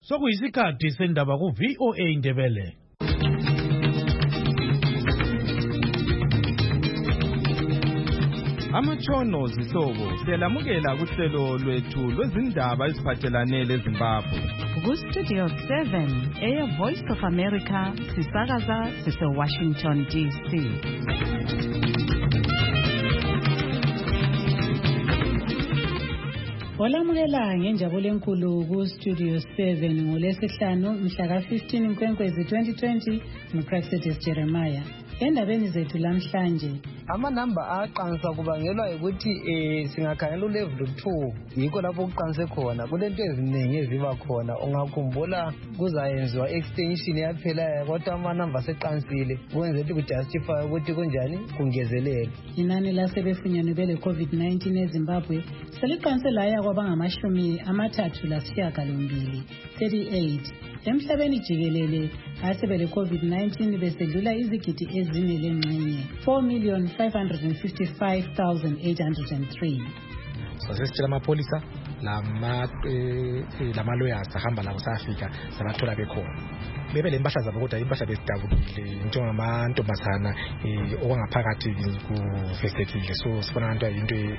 Sokuyisikhathi sendaba ku VOA Indebele. Amatshono zihlobo siyalamukela kuhlelo lwethu lwezindaba eziphathelane leZimbabwe. Ku-Studio 7 Voice of America sisakaza sise-Washington DC. Olamukela ngenjabulo enkulu ku-Studio 7 ngolesihlanu mhla ka-15 Nkwenkwezi 2020 nguPraxedis Jeremiah. Endabeni zethu lamhlanje amanamba aqansa kubangelwa ukuthi singakhangela ulevel 2 yikho lapho kuqanse khona kulento eziningi eziba khona ungakhumbula kuzayenziwa extension yaphela kodwa amanamba aseqansile kwenza ukuthi kujustify ukuthi kunjani kungezelele inani lasebefunyanwe bele COVID-19 eZimbabwe seliqanse laya kwabangama-38 emhlabeni jikelele asebele COVID-19 besedlula izigidi ezine lengxenye 4,555,803. Sasesitshela amapolisa lama-lawyers ahamba labo sayafika sabathola bekhona bebe le mpahla zabo kodwa impahla bezidabukile njengamantombazana okwangaphakathi kuvestekile so sifuna into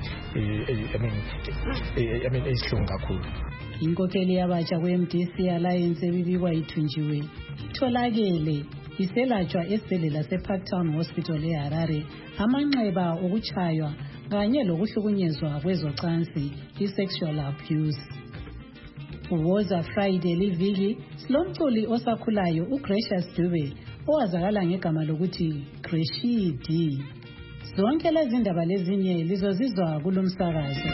esihlungu kakhulu. Inkokheli yabatsha kwe-MDC Alliance ebibikwa ithunjiwe itholakele iselatshwa esibhedlela se-Parktown Hospital eHarare amanxeba okutshaywa kanye lokuhlukunyezwa kwezocansi i-sexual abuse. Uwoza Friday liviki silomculi osakhulayo uGracious Dube owazakala ngegama lokuthi Greshidi. Zonke lezi ndaba lezinye lizozizwa kulomsakazo.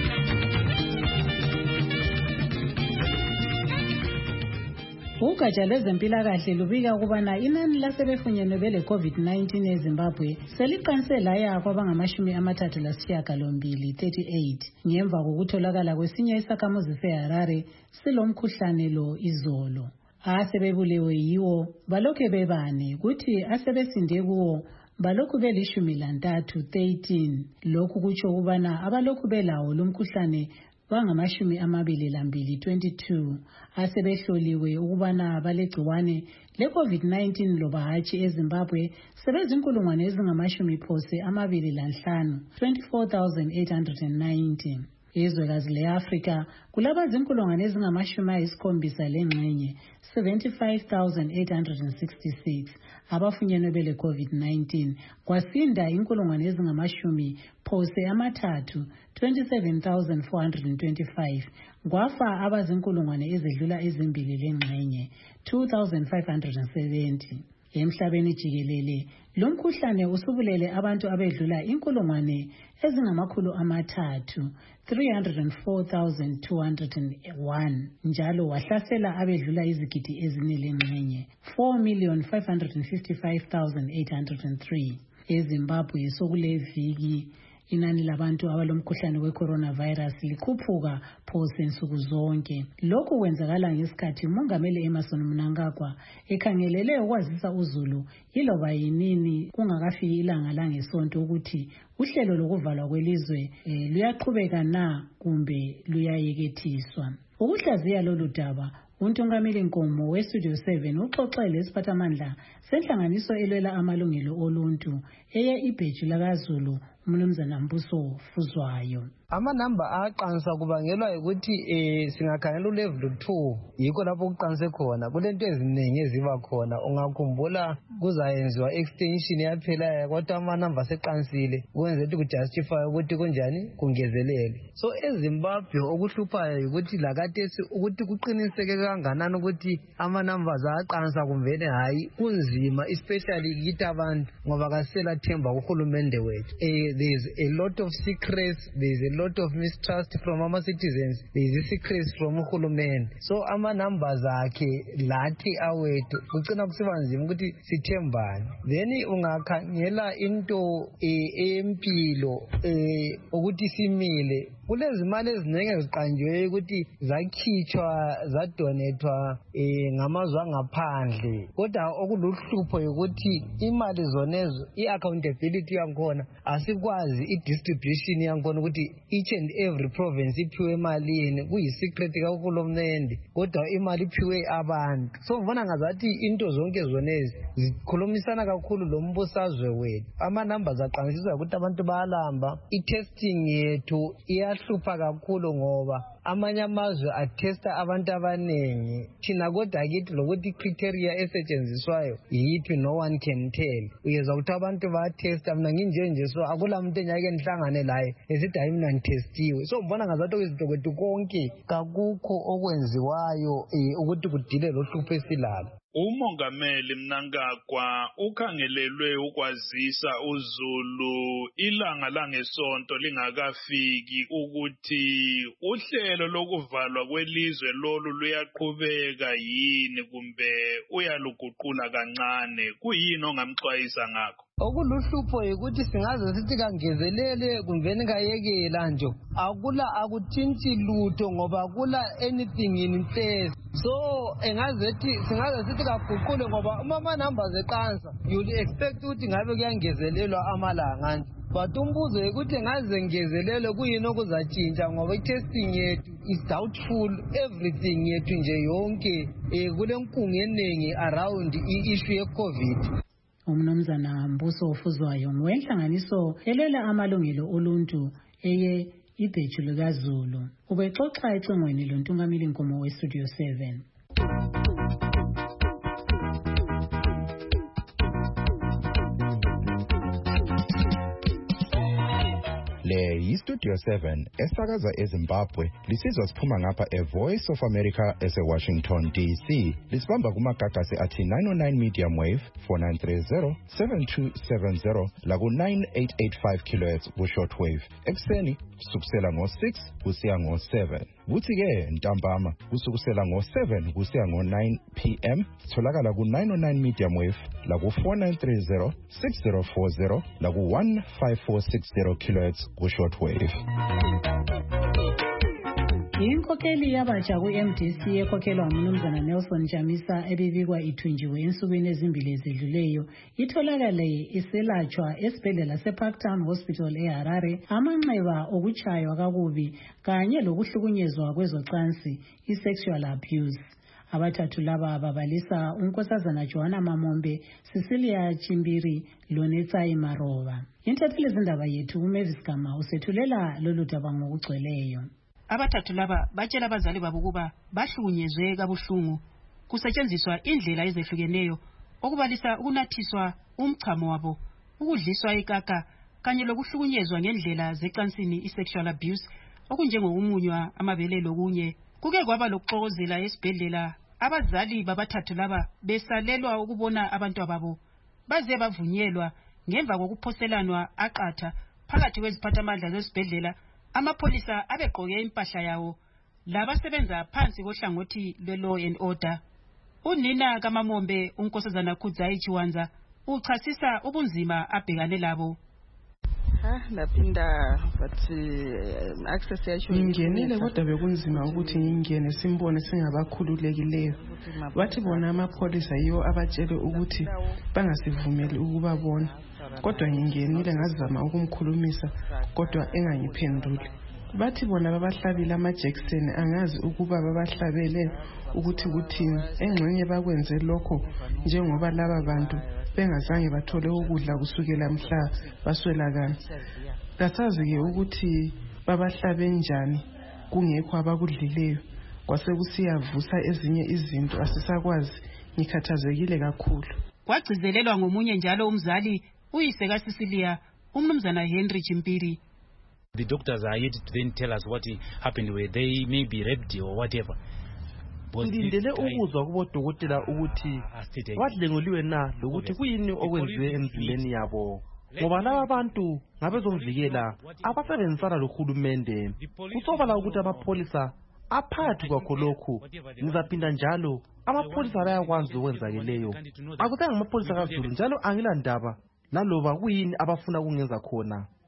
Ugatsha lwezempilakahle lubika ukubana inani lasebefunyenwe bele COVID-19 eZimbabwe seliqanse laya kwabangama-38 ngemva kokutholakala kwesinye isakhamuzi seHarare silomkhuhlane lo izolo. Asebebulewe yiwo balokhu bebane kuthi asebesinde kuwo balokhu beli-13. Lokhu kutsho ukubana abalokhu belawo lomkhuhlane bangama-22 asebehloliwe ukubana balegciwane le-COVID-19 loba hatshi eZimbabwe sebezinkulungwane ezingama-25 24,890. Izwekazi le-Afrika kulabazinkulungwane ezingama-70 lengxenye 75,866 abafunyenwe bele COVID-19 kwasinda inkulungwane ezingama-30 27,425 kwafa abazinkulungwane ezedlula ezimbili lengxenye 2,570. Emhlabeni jikelele lomkhuhlane usubulele abantu abedlula inkulungwane ezingama-300 304,201 njalo wahlasela abedlula izigidi ezine lengxenye 4,555,803. eZimbabwe sokuleviki inani labantu abalomkhuhlane we-coronavirus likhuphuka phose nsuku zonke. Lokhu kwenzakala ngesikhathi umongameli Emmerson Mnangagwa ekhangelele ukwazisa uzulu iloba yinini kungakafiki ilanga langesonto ukuthi uhlelo lokuvalwa kwelizwe luyaqhubeka na kumbe luyayekethiswa. Ukuhlaziya lolu daba uNtungameli Nkomo we-Studio 7 uxoxele isiphathamandla senhlanganiso elwela amalungelo oluntu eye ibheji lakaZulu uMnumzana Mbuso Fuzwayo. Amanamba aqansa kubangelwa ukuthi singakhangela ulevel 2 yikho lapho kuqanse khona kulento eziningi eziba khona ungakhumbula kuzayenziwa extension yaphela kodwa amanamba aseqansile kwenza ukuthi kujustify ukuthi kunjani kungezelele. So eZimbabwe okuhluphayo ukuthi lakathesi ukuthi kuqiniseke kanganani ukuthi amanamba aqansa kumvene hayi kunzima especially kithi abantu ngoba kasela themba kuhulumende wethu. There is a lot of secrets, there is a lot of mistrust from our citizens, there is a secrets from uhulumende. So ama-numbers akhe lathi awethu kucina kusiba nzima ukuthi sithembane. Then ungakhangela into empilo ukuthi simile kulezimali eziningi eziqanjiweyo ukuthi zakhitshwa zadonethwa ngamazwe angaphandle, kodwa okuluhlupho ukuthi imali zonezo i-accountability yankhona asikwazi i-distribution yankhona ukuthi each and every province iphiwe emalini, kuyi-secret kahulumende, kodwa imali iphiwe abantu. So ngibona ngazathi into zonke zonezi zikhulumisana kakhulu lombusazwe wethu. Ama-numbers aqanisiswa ukuthi abantu bayalamba. I-testing yethu iyahlupha kakhulu ngoba amanye amazwe athesta abantu abaningi, thina kodwa kithi lokuthi i-criteria esetshenziswayo yithi no one can tell. Uyeza ukuthi abantu bayathesta, mina nginjenje, so akula muntu engeke nihlangane laye esithi hayi mina ngithestiwe. So ngibona ngazathi okwezinto kwethu konke kakukho okwenziwayo ukuthi kudile lohlupho esilalo. Umongameli Mnangagwa ukhangelelwe ukwazisa uZulu ilanga langesonto lingakafiki ukuthi uhlelo lokuvalwa kwelizwe lolu luyaqhubeka yini kumbe uyaluguqula kancane. Kuyini ongamxwayisa ngakho? Okuluhlupho ukuthi singaze sithi kangezelele kumbeni kayekela nje, akuthinti lutho ngoba kula anything in place. So singaze sithi kaguqule ngoba uma ama-numbers eqansa you'll expect ukuthi ngabe kuyangezelelwa amalanga nje, but umbuzo ukuthi ngaze ngezelele kuyini okuzatshintsha ngoba i-testing yethu is doubtful, everything yethu nje yonke kule nkungu eningi around i-issue ye-COVID. Umnumzana Mbuso Ofuzwayo ngowenhlanganiso elwela amalungelo oluntu eye ibheju likaZulu ubexoxa ecingweni lontungameli Nkomo weStudio 7. Le yiStudio 7 esakaza eZimbabwe lisizwa siphuma ngapha eVoice of America eseWashington DC. Lisibamba kumagagasi athi 909 medium wave 4930 7270 laku 9885 kHz ku shortwave. Ekseni kusukela ngo6 kusiya ngo7. Kuthi ke ntambama kusukela ngo7 kusiya ngo9 PM tholakala ku 909 medium wave laku 4930 6040 laku 15460 kHz ku shortwave. Inkokheli yabatsha ku-MDC ekhokhelwa umnumzana Nelson Chamisa ebibikwa ithunjiwe ensukwini ezimbili ezidluleyo itholakale iselatshwa esibhedlela seParktown Hospital eHarare. Amanxeba okuchaywa kakubi kanye lokuhlukunyezwa kwezocansi i-sexual abuse. Abathathu laba babalisa unkosazana Joanna Mamombe, Cecilia Chimbiri loNetsai Maroba. Intatheli izindaba yethu uMavis Gama usethulela lolu daba ngokugcweleyo. Abathathu laba batshela abazali babo ukuba bahlukunyezwe kabuhlungu kusetshenziswa indlela ezehlukeneyo okubalisa ukunathiswa umchamo wabo, ukudliswa ikaka kanye lokuhlukunyezwa ngendlela zecansini i-sexual abuse okunjengokumunywa amabele lokunye. Kuke kwaba lokuxokozela esibhedlela, abazali babathathu laba besalelwa ukubona abantwababo baze bavunyelwa ngemva kokuphoselanwa aqatha phakathi kweziphathamandla zesibhedlela. Amapholisa abegqoke impahla yawo labasebenza phansi kohlangothi lwe-law and order. Unina kaMamombe unkosazana Khudzai Chiwanza uchasisa ubunzima abhekane labo. Ngingenile kodwa bekunzima ukuthi ngingene simbone singabakhululekileyo. Bathi bona amapholisa yiwo abatshele ukuthi bangasivumeli ukubabona. Kodwa ngingenile ngazama ukumkhulumisa kodwa engangiphenduli. Bathi bona babahlabile amajekiseni, angazi ukuba babahlabele ukuthi kuthini. Engxenye bakwenze lokho njengoba laba bantu bengazange bathole ukudla kusukela mhla baswelakala. Kasazi-ke ukuthi babahlabe njani kungekho abakudlileyo. Kwase kusiyavusa ezinye izinto asisakwazi. Ngikhathazekile kakhulu. Kwagcizelelwa ngomunye njalo umzali uyise kaCecilia, umnumzana Henry Chimpiri. The doctors are yet to then tell us what happened, where they may be raped or whatever. Ngilindele ukuzwa kubodokotela ukuthi wadlengoliwe na lokuthi kuyini okwenziwe emzimbeni yabo, ngoba laba bantu ngabezomvikela abasebenzisana lohulumende. Kusobala ukuthi amapholisa aphakathi kwakho lokhu. Ngizaphinda njalo amapholisa bayakwazi okwenzakeleyo. Akuzange amapholisa kaZulu njalo angilandaba laloba kuyini abafuna kungenza khona.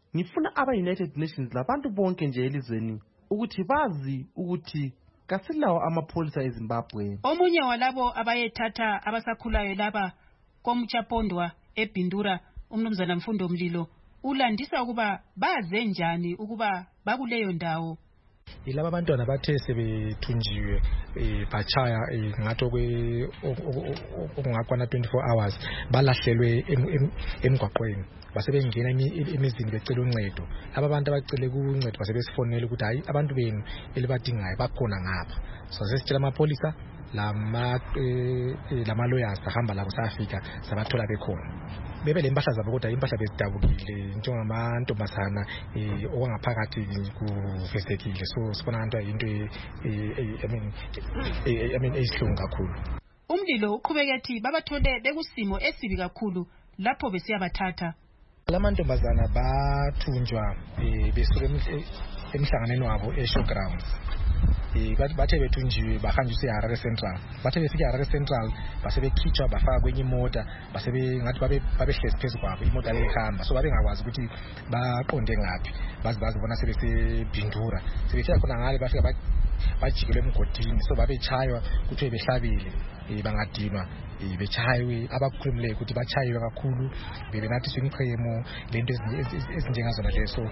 ngifuna aba-United Nations labantu bonke nje elizweni ukuthi bazi ukuthi kasilawo amapholisa eZimbabwe. Omunye walabo abayethatha abasakhulayo laba koMchapondwa eBindura, umnumzana Mfundo Mlilo, ulandisa ukuba baze njani ukuba bakuleyo ndawo. Ilaba abantwana bathe sebethunjiwe bachaya ngathi okungakwana 24 hours balahlelwe emgwaqweni basebengena emizini becela uncedo. Laba abantu abacele kuncedo basebesifonela ukuthi hayi abantu benu elibadingayo bakhona ngapha. So sesitshela amapolisa lama lawyers ahamba labo safika sabathola bekhona. Bebe lempahla zabo kodwa impahla bezidabukile njengamantombazana owangaphakathi kuvestekile. So sibona into eyihlungu kakhulu. Umlilo uqhubeka ethi babathole bekusimo esibi kakhulu lapho besiyabathatha. Lamantombazana bathunjwa besuka emhlanganweni wabo eShowgrounds. Bathe bethunjiwe bahanjiswa eHarare Central. Bathe befika eHarare Central basebekhitshwa bafaka kwenye imota ngathi babehlezi phezu kwabo imota lehamba. So babengakwazi ukuthi baqonde ngaphi. Bazibona sebesebhindura. Sebefika khona ngale bafika bajikele emgodini. So babechaywa ukuthi behlabile bangadinwa bechayiwe abakhulumileyo ukuthi bachayiwe kakhulu bebenathi swimchemo lento ezinjengazona leso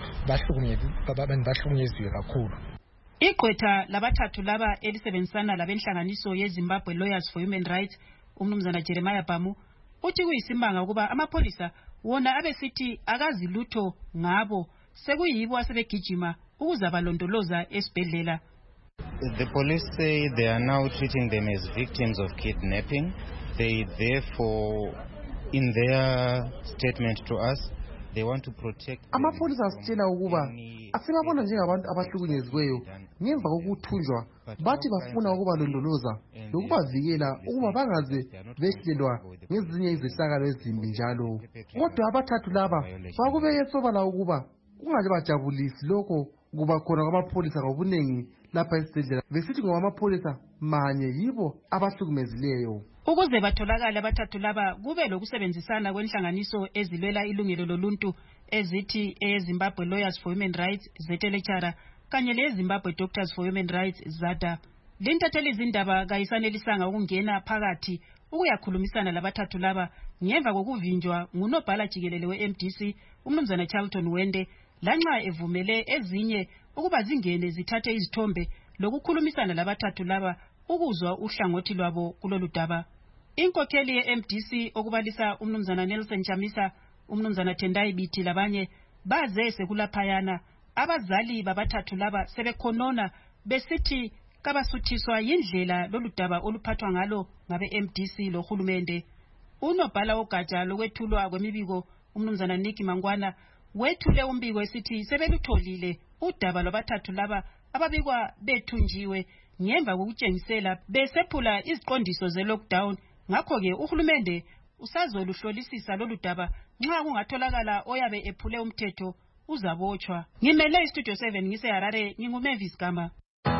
bahlukunyeziwe kakhulu. Igqwetha labathathu laba elisebenzisana labenhlanganiso yeZimbabwe Lawyers for Human Rights, umnumzana Jeremiah Bamu, uthi kuyisimanga ukuba amapolisa wona abesithi akazi lutho ngabo sekuyibo asebegijima ukuzabalondoloza esibhedlela. The police say they are now treating them as victims of kidnapping. They therefore, in their statement to us, they want to protect. Amapolisa asitshela ukuba asibabona njengabantu abahlukunyeziweyo ngemva kokuthunjwa, bathi bafuna ukubalondoloza lokubavikela ukuba bangaze behlelwa ngezinye izehlakalo ezimbi njalo. Kodwa abathathu laba bakubeke sobala ukuba kungaje bajabulisi lokho kuba khona kwamapolisa ngobunengi lapha esibhedlela besithi ngoba amapolisa manye yibo abahlukumezileyo. Ukuze batholakala abathathu laba kube lokusebenzisana kwenhlanganiso ezilwela ilungelo loluntu ezithi eZimbabwe Lawyers for Human Rights ZLHR kanye leZimbabwe Doctors for Human Rights ZADA. Lintatheli izindaba kayisanelisanga ukungena phakathi ukuyakhulumisana labathathu laba ngemva kokuvinjwa ngunobhala jikelele weMDC umnumzana Charlton Wende lanxa evumele ezinye ukuba zingene zithathe izithombe lokukhulumisana labathathu laba ukuzwa uhlangothi lwabo kulolu daba. Inkokheli yeMDC okubalisa umnumzana Nelson Chamisa, umnumzana Tendai Biti labanye baze sekulaphayana. Abazali babathathu laba sebekhonona besithi kabasuthiswa yindlela lolu daba oluphathwa ngalo ngabe MDC lohulumende. Unobhala ogatsha lokwethulwa kwemibiko umnumzana Nick Mangwana wethule umbiko esithi sebelutholile udaba lwabathathu laba ababikwa bethunjiwe ngemva kokutshengisela besephula iziqondiso ze-lockdown. Ngakho-ke uhulumende usazoluhlolisisa lolu daba nxa kungatholakala oyabe ephule umthetho uzabotshwa. Ngimele iStudio 7 ngiseHarare, nginguMavis Gama.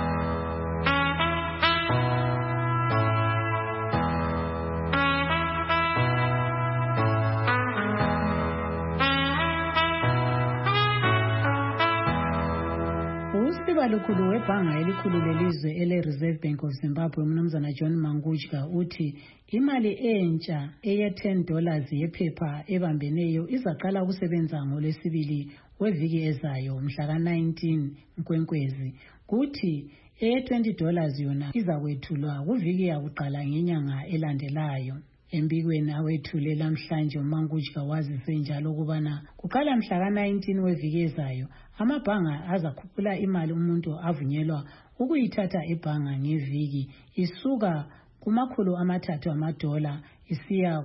Usibalukhulu webhanga elikhulu lelizwe ele-Reserve Bank of Zimbabwe umnumzana John Mangujka uthi imali entsha eye$10 yephepha ebambeneyo izaqala ukusebenza ngoLwesibili weviki ezayo mhla ka-19 Nkwenkwezi. Kuthi eye$20 yona izakwethulwa kuviki yakuqala ngenyanga elandelayo. Embikweni awethule lamhlanje uMangujka wazise njalo ukubana kuqala mhla ka-19 weviki ezayo amabhanga azakhuphula imali umuntu avunyelwa ukuyithatha ebhanga ngeviki isuka $300 isiya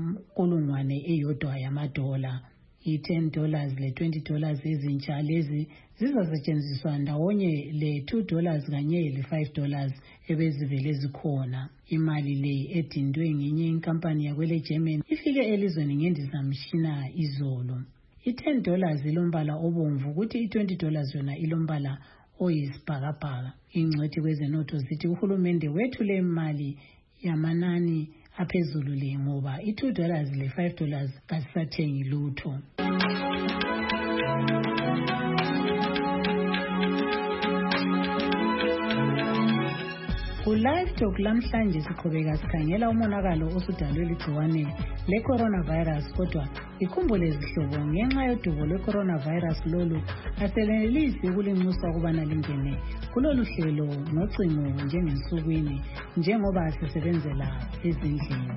$1,000. I$10 le-$20 ezintsha lezi zizasetshenziswa ndawonye le$2 kanye le-$5 ebezivele zikhona. Imali le edindwe ngenye inkampani yakwele Germany ifike elizweni ngendizamshina izolo. I$10 ilombala obomvu kuthi i$20 yona ilombala oyisibhakabhaka. Ingcwethi kwezenotho zithi uhulumende wethule imali yamanani aphezulu le ngoba i$2 le-$5 kasathengi lutho. Ku-Live Talk lamhlanje siqhubeka sikhangela umonakalo osudalwe ligciwane le-coronavirus, kodwa ikhumbule izihlobo ngenxa yodubo lwe-coronavirus lolu aselenelisi ukulinxusa ukubana lingene kulolu hlelo ngocingo njengensukwini njengoba sisebenzela ezindlini.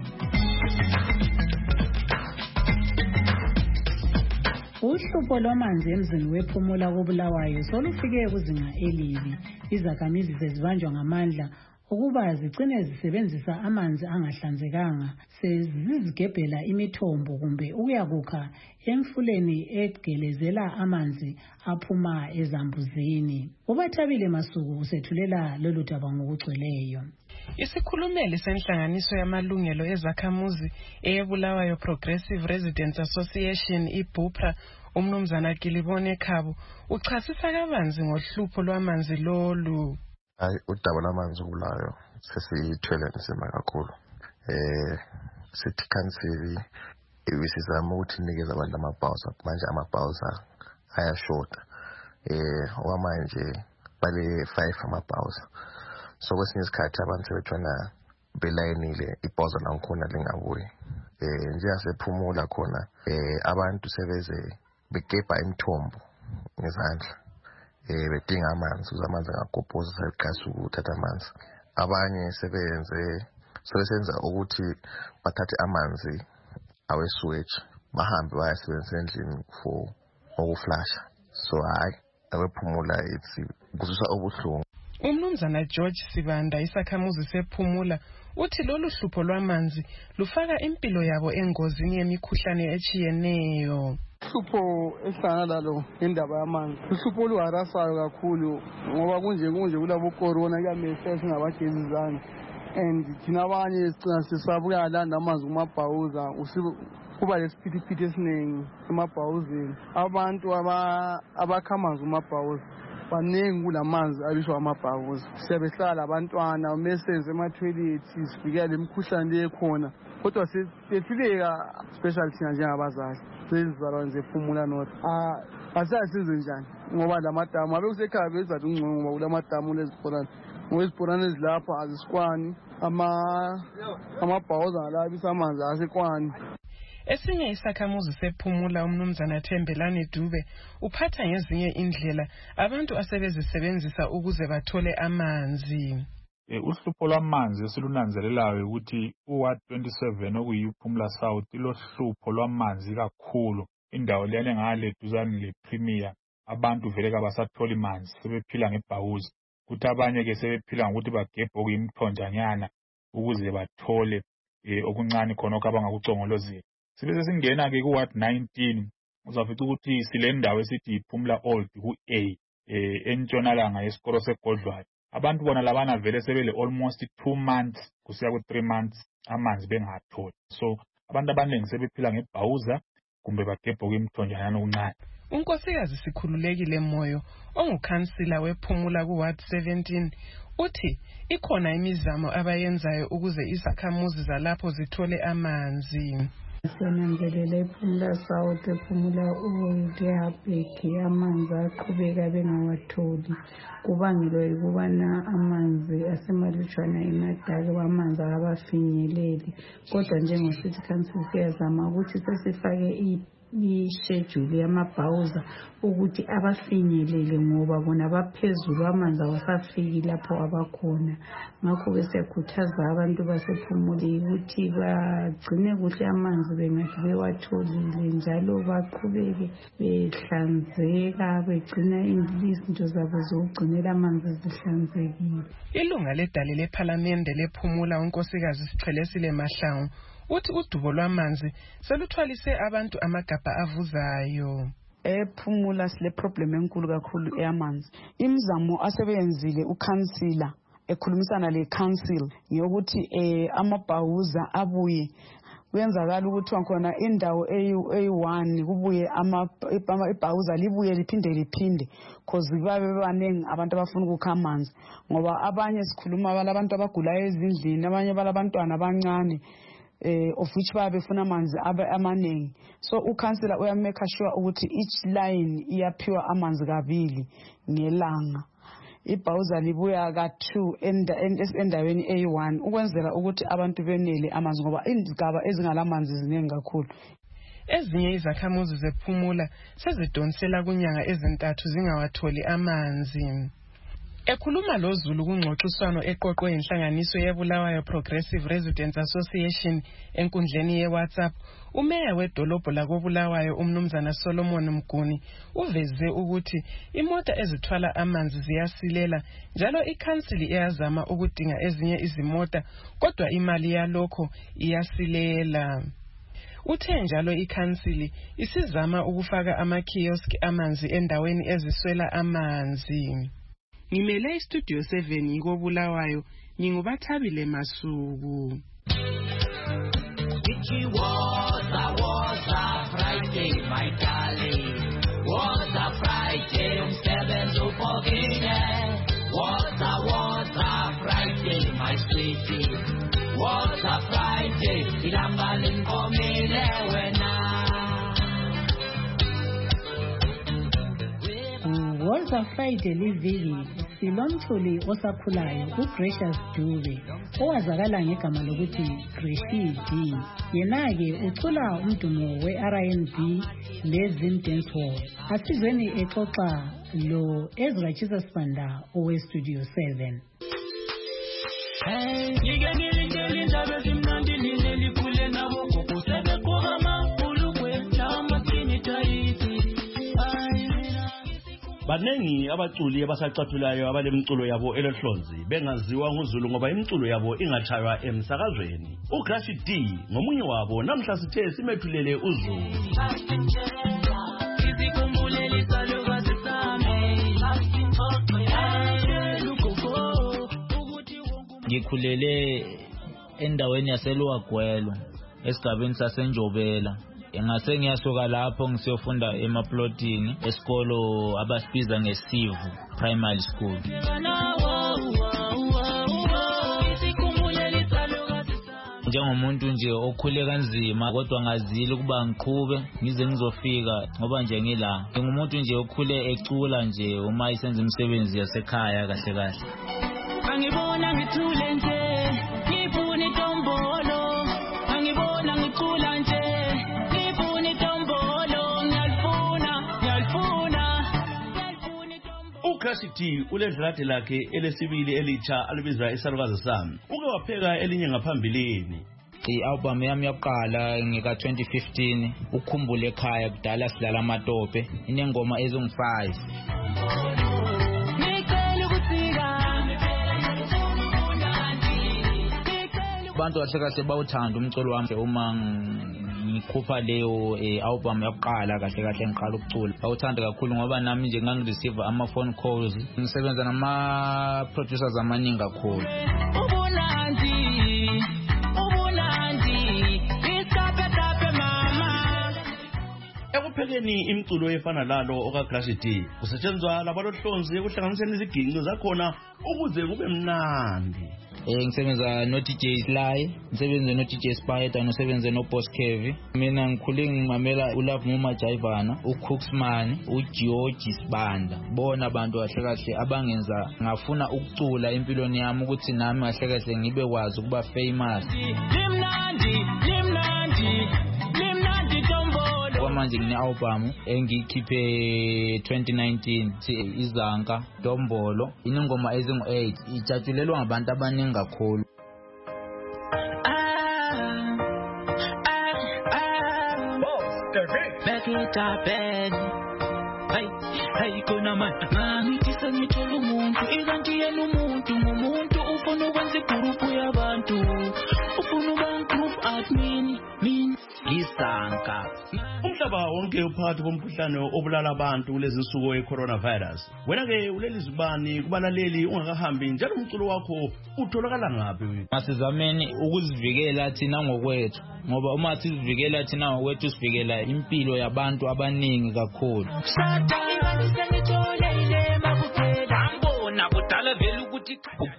Uhlupho lwamanzi emzini wePhumula koBulawayo solufike kuzinga elibi. Izakhamizi sezibanjwa ngamandla ukuba zigcine zisebenzisa amanzi angahlanzekanga, sezizigebhela imithombo kumbe ukuyakukha emfuleni egelezela amanzi aphuma ezambuzini. Ubathabile Masuku usethulela lolu daba ngokugcweleyo. Isikhulumeli senhlanganiso yamalungelo ezakhamuzi eyeBulawayo Progressive Residents Association iBUPRA umnumzana Gilibone Khabo uchasisa kabanzi ngohlupho lwamanzi lolu. Udaba lwamanzi kuBulawayo sesithwele nzima kakhulu. Sithi council ibisizama ukuthi inikeze abantu amabhawuza, manje amabhawuza ayashota. Okwamanje bale 5 amabhawuza. So kwesinye isikhathi abantu sebethwana belayinile ibhozo lankhona lingabuyi. NjengasePhumula khona abantu sebeze begebha imithombo ngezandla. Bedinga amanzi, amanzi angagobhoza seqhaza ukuthatha amanzi. Abanye sebenza ukuthi bathathe amanzi awe-sewage bahambe bayasebenzisa endlini for ukuflasha. So hayi awePhumula kuzwisa obuhlungu. Umnumzana George Sibanda isakhamuzi sePhumula uthi lolu hlupho lwamanzi lufaka impilo yabo engozini yemikhuhlane echiyeneyo. Uhlupho esihlangana lalo indaba yamanzi uhlupho oluharasayo kakhulu ngoba kunje kulabo corona kuyamehla singabagezizana, and thina abanye sicina sisabuya landa amanzi kumabhawuza kuba lesiphithiphithi esiningi emabhawuzeni. Abantu abakha amanzi kumabhawuza baningi kulamanzi abiswa amabhawuza. Siyabehlala abantwana mesenze ema-toilet sivikela imikhuhlane lekhona, kodwa sefileka special thina njengabazali sezizalwane zePhumula North. Asasize njani ngoba lamadamu abe kusekhaya bezathi ungcono ngoba kulamadamu lezibhorane, ngoba izibhorane ezilapha azisikwani, amabhawuza alabisa amanzi asekwani. Esinye isakhamuzi sePhumula umnumzana Thembelani Dube uphatha ngezinye indlela abantu asebezisebenzisa ukuze bathole amanzi. Uhlupho lwamanzi esilunanzelelayo ukuthi uWard 27 okuyiPhumula South ilohlupho lwamanzi kakhulu. Indawo leyana ngale duzane lePremier abantu vele kabasathola amanzi, sebephila ngebhawuzi. Kuthi abanye ke sebephila ngokuthi bagebhe okuyimthonjanyana ukuze bathole okuncane khona abangakucongolozela. Sibe singena ke kuWard 19 uzafica ukuthi silendawo esithi iPhumula Old ku-A entshonalanga yesikolo seGodlwayo. Abantu bona labana vele sebele almost 2 months kusiya ku3 months amanzi bengatholi. So abantu abaningi sebephila ngebhawuza kumbe bagebhe okuyimthonjanyana okuncane. Unkosikazi Sikhululekile Moyo ongukhansila wePhumula kuWard 17 uthi ikhona imizamo abayenzayo ukuze izakhamuzi zalapho zithole amanzi. Senangelela ePhumula South, ePhumula Old, eHabheki amanzi aqhubeka bengawatholi. Kubangelwa yikubana amanzi asemalutshwana emadala, amanzi abafinyeleli. Kodwa njengosithi council siyazama ukuthi sesifake ishedule yamabhawuza ukuthi abafinyelele ngoba bona baphezulu amanzi awasafiki lapho abakhona. Ngakho ke siyakhuthaza abantu basePhumula ukuthi bagcine kuhle amanzi bengathi bewatholile, njalo baqhubeke behlanzeka, begcina izinto zabo zokugcinela amanzi zihlanzekile. Ilunga ledale lePhalamende lePhumula unkosikazi Sichelesile Mahlangu uthi udubo lwamanzi seluthwalise abantu amagabha avuzayo. ePhumula sile problem enkulu kakhulu eyamanzi. Imizamo asebenzile ukhansila ekhulumisana le-council yokuthi amabhawuza abuye. Kuyenzakala ukuthi wakhona indawo eyi-1 kubuye ibhawuza libuye liphinde cause babe baningi abantu abafuna ukukha amanzi, ngoba abanye sikhuluma balabantu abagulayo ezindlini, abanye balabantwana abancane of which befuna amanzi amaningi. So ukhansila uyamake sure ukuthi each line iyaphiwa amanzi kabili ngelanga. ibhawuza libuya ka2 endaweni A1 ukwenzela ukuthi abantu benele amanzi ngoba izigaba ezingalamanzi ziningi kakhulu. Ezinye izakhamuzi zephumula sezidonsela kunyanga ezintathu zingawatholi amanzi. Ekhuluma loZulu kungxoxiswano eqoqwe inhlanganiso yeBulawayo Progressive Residents Association enkundleni yeWhatsApp, umeya wedolobho lakoBulawayo umnumzana Solomon Mguni uveze ukuthi imota ezithwala amanzi ziyasilela njalo ikhansili iyazama ukudinga ezinye izimota kodwa imali yalokho iyasilela. Uthe njalo ikhansili isizama ukufaka amakioski amanzi endaweni eziswela amanzi. Ngimele iStudio 7 koBulawayo, nginguBathabile Masuku. Was a Friday, my darling. Was a Friday, umsebenzi upokile. Was a Friday, my sweetie. Was a Friday, ilanga linkomile wena. Was a Friday liviki silomthuli osakhulayo uGracious Dube owazakala ngegama lokuthi Gracie D. Yena-ke ucula umdumo we-R&B le-Zim Dance Hall. Asizweni exoxa lo Ezra Jesus Banda owe-Studio 7. Banengi abaculi abasacathulayo abalemculo yabo elohlonzi bengaziwa nguZulu ngoba imculo yabo ingatshaywa emsakazweni. uGracie D ngomunye wabo, namhla sithe simethulele uZulu. Ngikhulele endaweni yaseLuwagwelo esigabeni saseNjobela. Ngase ngiyasuka lapho ngisiyofunda emaplotini esikolo abasibiza ngeSivu Primary School. Njengomuntu nje okhule kanzima kodwa ngazile ukuba ngiqhube ngize ngizofika ngoba nje ngila. Ngumuntu nje okhule ecula nje uma isenza imisebenzi yasekhaya kahle kahle. Angibona ngithule nje ngifuna itombolo. Angibona ngicula nje uGracie D uledlade lakhe elesibili elitsha alibiza isalukazi sami. Uke wapheka elinye ngaphambilini. I-album yami yokuqala ngika-2015 ukhumbule ekhaya kudala silala amatope inengoma ezingu-5. Abantu kahle kahle bawuthanda umculo wami uma ngikhupha leyo album yokuqala kahle kahle ngiqala ukucula. Bawuthanda kakhulu ngoba nami nje ngangireceive ama-phone calls, ngisebenza nama-producers amaningi kakhulu. Ekuphekeni imculo efana lalo okaGracie D kusetshenzwa labalohlonzi ekuhlanganiseni iziginqi zakhona ukuze kube mnandi. Ngisebenza no DJ Sly, ngisebenza no DJ Spider, nosebenza no Boss Kevi. Mina ngikhule ngimamela uLove Muma Jaivana, uCooksman, uGeorge Sibanda. Bona abantu kahle kahle abangenza ngafuna ukucula empilweni yami ukuthi nami kahle kahle ngibe kwazi ukuba famous. Manje ngine-album engiyikhiphe 2019 Izanka Dombolo, inengoma ezingu-8 ijatshulelwa ngabantu abaningi kakhulu. Back it up and hey kona man ngangithisa ngithola umuntu ikanti yena umuntu ngumuntu ufuna ukwenza igroup yabantu ufuna ukuba group admin means Izanka. Umhlaba wonke uphakathi komkhuhlane obulala abantu kulezi nsuku we-coronavirus. Wena-ke ulelizibani kubalaleli ungakahambi njalo umculo wakho utholakala ngaphi? Masizameni ukuzivikela thina ngokwethu ngoba uma sizivikela thina ngokwethu sivikela impilo yabantu abaningi kakhulu.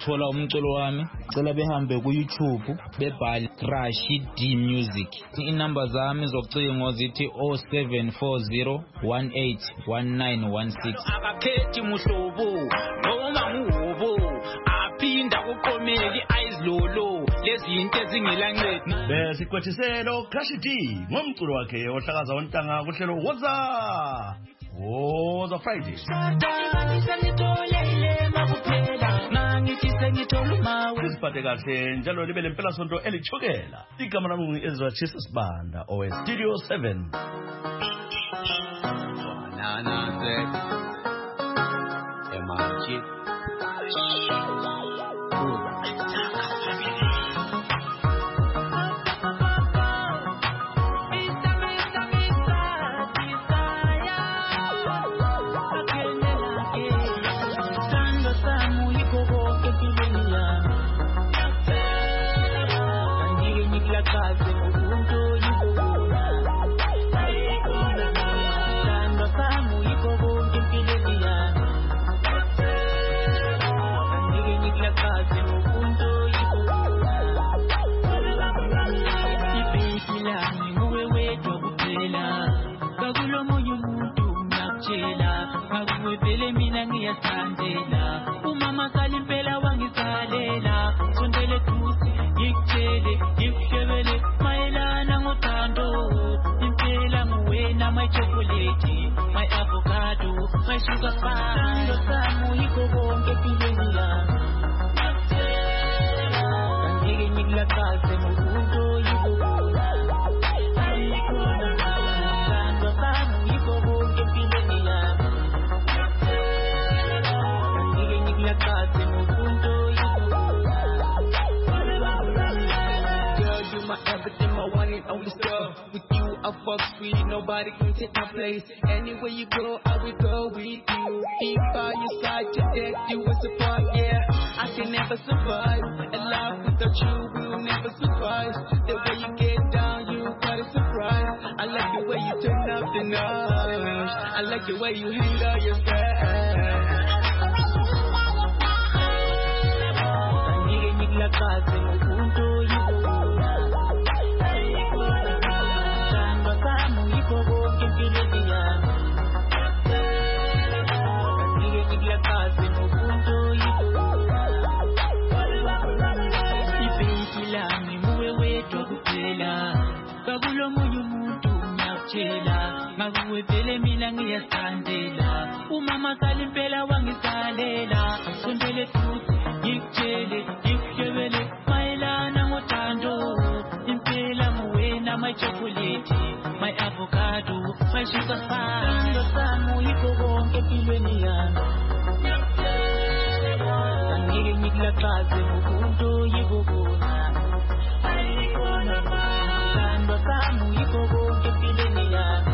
ukuthola umculo wami cela behambe ku YouTube bebhale Crush D Music. Inamba zami zocingo zithi 0740181916. Akakhethi muhlobo noma ngubo aphinda kuqomeli ayizlolo lezinto ezingelancedi. Besikwethiselo Crush D ngomculo wakhe ohlakaza ontanga kuhlelo Woza Friday. Siphathe kahle njalo libe lempela sonto elichokela. Igama lami Ezra Chisa Sibanda Studio 7. Umama salimpela wangisalela sondele duze ngikutshele ngikuhlebele mayelana ngothando impela nguwena my chocolate my avocado my sugar pie sami yikho konke empilweni yami ngeke ngikulakaze ngomuntu oyibona with you, I fuck sweet, nobody can take my place. Anywhere you go, I will go with you. Be by your side to death, you will support, yeah. I can never survive. A life without you will never survive. The way you get down, you got a surprise. I like the way you turn up the notch. I like the way you handle yourself. Ngakuvele mina ngiyasandela umama salimpela wangisalela sondele futhi ngikutshele ngikuhlebele mayelana ngothando impela nguwena my chocolate my avocado my sugar pie sami yikho konke empilweni yami ngeke ngikulakaze ngomuntu oyibona ayikhona thando sami yikho konke empilweni yami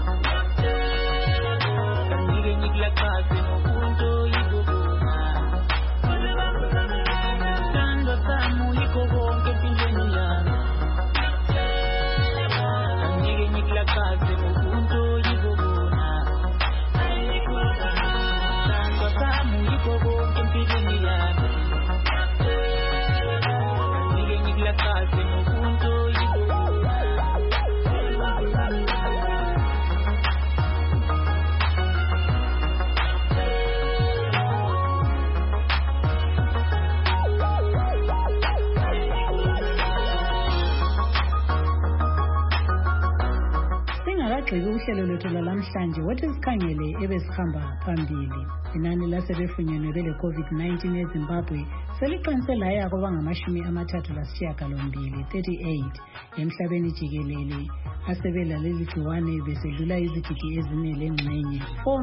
uhlelo lwethu lalamhlanje wathi sikhangele ebesihamba phambili. Inani lasebefunyenwe bele COVID-19 eZimbabwe seliqinise laya kwabangama38 emhlabeni jikelele asebela leli gciwane besedlula izigidi ezine lengxenye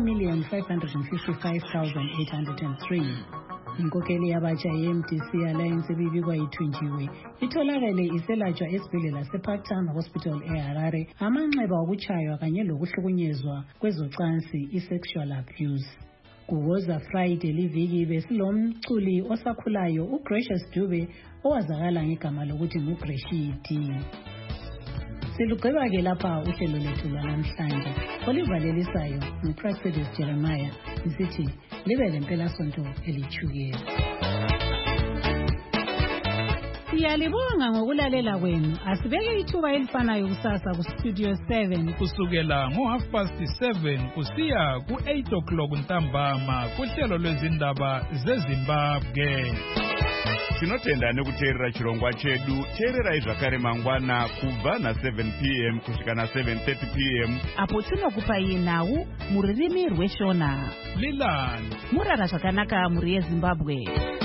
4,555,803. Inkokeli yabatsha ye-MDC Alliance ebibikwa ithunjiwe itholakele iselatshwa esibhedlela seParktown Hospital eHarare amanxeba okutshaywa kanye lokuhlukunyezwa kwezocansi i-sexual abuse. Kuwoza Friday liviki besilomculi osakhulayo uGracious Dube owazakala ngegama lokuthi nguGracie D. Silugqiba ke lapha uhlelo lethu lwanamhlanje olivalelisayo nguPresides Jeremiah isithi libe lempela sonto elichukela. Siyalibonga ngokulalela kwenu. Asibeke ithuba elifanayo kusasa kuStudio 7 kusukela ngo7:30 kusiya ku8 ntambama kuhlelo lwezindaba zeZimbabwe. Tinotenda nekuteerera chirongwa chedu. Teererai zvakare mangwana kubva na7 p.m. kusvika na7:30 p.m. apo tinokupai nhau mururimi rweshona. Lilani murara zvakanaka muri yeZimbabwe.